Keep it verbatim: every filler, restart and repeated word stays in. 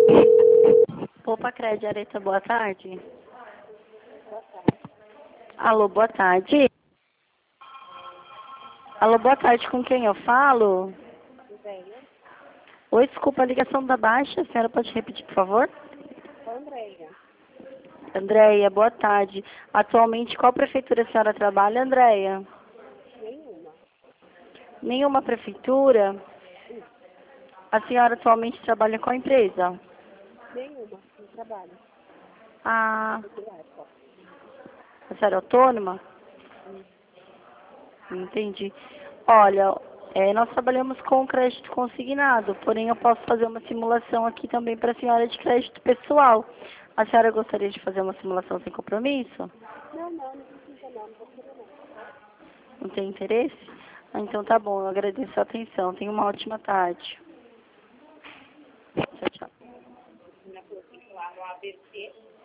Poupa Crédito Areta, boa tarde. Alô, boa tarde. Alô, boa tarde, com quem eu falo? Andréia. Oi, desculpa, a ligação da baixa, a senhora pode repetir, por favor? Andréia. Andréia, boa tarde. Atualmente, qual prefeitura a senhora trabalha, Andréia? Nenhuma. Nenhuma prefeitura? Hum. A senhora atualmente trabalha com a empresa? Nenhuma. Não trabalho. Ah, Particular só. a senhora é autônoma? Hum. Entendi. Olha, é, nós trabalhamos com crédito consignado, porém eu posso fazer uma simulação aqui também para a senhora de crédito pessoal. A senhora gostaria de fazer uma simulação sem compromisso? Não, não, não precisa não. Não vou querer não. Não tem interesse? Ah, então tá bom, eu agradeço a atenção. Tenha uma ótima tarde. Tchau, tchau. Na falou assim, lá no A B C.